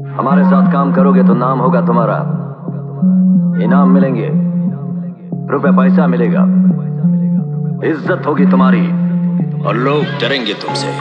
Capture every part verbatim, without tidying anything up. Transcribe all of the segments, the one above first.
हमारे साथ काम करोगे तो नाम होगा तुम्हारा, इनाम मिलेंगे, रुपए पैसा मिलेगा, इज्जत होगी तुम्हारी और लोग डरेंगे तुमसे।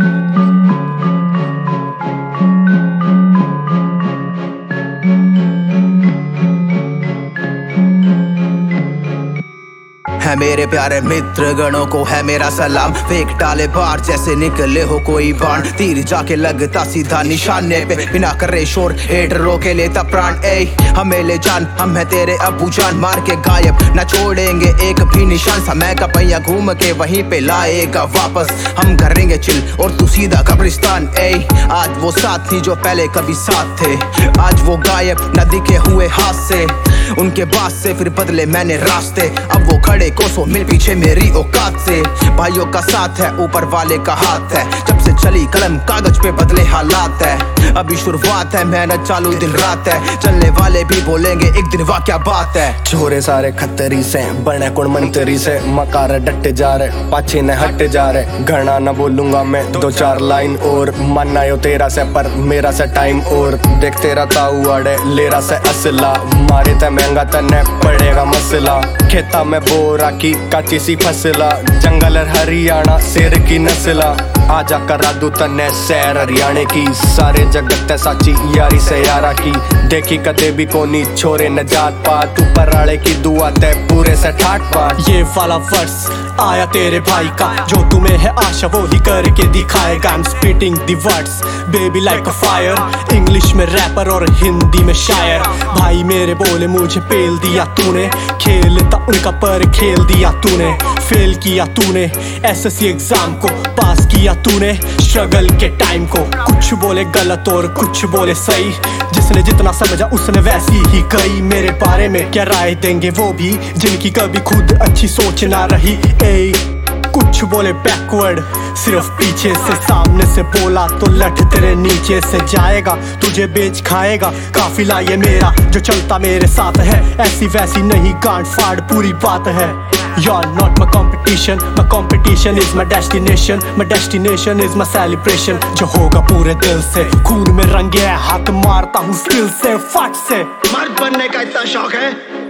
है मेरे प्यारे मित्र गणों को है मेरा सलाम। फेंक डाले बार जैसे निकले हो कोई बाण, तीर जाके लगता सीधा निशाने पे, बिना करे शोर हेडरों के लेता प्राण। ए हमें ले जान, हम है तेरे अबू जान, मार के गायब न छोड़ेंगे एक भी निशान। समय का पहिया घूम के वहीं पे लाएगा वापस, हम करेंगे चिल और तू सीधा कब्रिस्तान। ए आज वो साथ थी जो पहले कभी साथ थे, आज वो गायब न दिखे हुए हाथ से, उनके बाद से फिर बदले मैंने रास्ते। अब वो खड़े कोसों मिल पीछे मेरी औकात से, भाइयों का साथ है ऊपर वाले का हाथ है, जब से चली कलम कागज पे बदले हालात है। अभी शुरुआत है, मेहनत चालू दिन रात है, चलने वाले भी बोलेंगे एक दिन वाह क्या बात है। छोरे सारे खतरी से बने कुण मंतरी से, मकार डटे जा रहे पाछे न हटे जा रहे। घना न बोलूंगा मैं दो चार लाइन और, मानना यो तेरा से पर मेरा से टाइम और। देख तेरा ताऊ अड़े लेरा से असला, मारे ते महंगा तने पड़ेगा मसला। खेता में बोरा की काची सी फसला, जंगल हरियाणा शेर की नस्ला। आजा करा दू तने सैर हरियाणे की, सारे जगत साची यारी से यारा की। देखी कदे भी कोनी छोरे न जात पात, ऊपर आले की दुआ ते पूरे से ठाट पाट। ये वाला वर्स आया तेरे भाई का, जो तुम्हें है आशा वो ही करके दिखाएगा। I'm spitting the words baby like a fire, English में रैपर और हिंदी में शायर। भाई मेरे बोले मुझे पेल दिया तूने, खेलता उनका पर खेल दिया तूने। फेल किया तूने एसएससी एग्जाम को, पास किया तूने स्ट्रगल के टाइम को। कुछ बोले गलत और कुछ बोले सही, जिसने जितना समझा उसने वैसी ही कही। मेरे बारे में क्या राय देंगे वो भी, जिनकी कभी खुद अच्छी सोच ना रही। ए कुछ बोले बैकवर्ड सिर्फ पीछे से, सामने से बोला तो लठ तेरे नीचे से जाएगा, तुझे बेच खाएगा। काफिला ये मेरा जो चलता मेरे साथ है, ऐसी वैसी नहीं गांठ फाड़ पूरी बात है। You're not my competition, my competition is my destination, my destination is my celebration। जो होगा पूरे दिल से, खून में रंगे है, हाथ मारता हूँ स्किल से फट से। मर्द बनने का इतना शौक है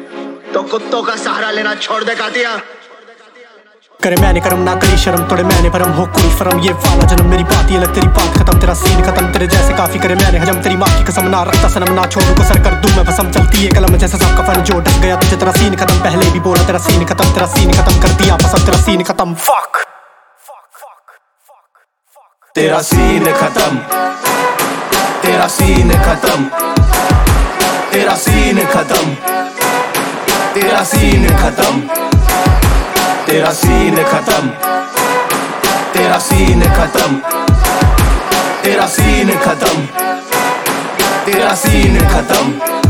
तो कुत्तों का सहारा लेना छोड़ दे कातिया। करे मैंने करम ना करी शर्म, तोड़े मैंने भरम हो कुल फरम। ये वाला जन्म मेरी बात ये लग तेरी बात खत्म, तेरा सीन खत्म, तेरे जैसे काफी करे मैंने हजम। तेरी माँ की कसम ना रखता सनम, ना छोड़ू को सर कर दूं मैं भसम। चलती है कलम जैसे सबका फन, जो डस गया तुझे तेरा सीन खत्म। पहले भी बोला तेरा सीन खत्म, तेरा सीन खत्म कर दिया पसंद, तेरा सीन खत्म। फक तेरा सीन खत्म, तेरा सीन खत्म, तेरा सीन खत्म, तेरा सीन खत्म, तेरा सीन खत्म, तेरा सीन खत्म, तेरा सीन खत्म, तेरा सीन खत्म।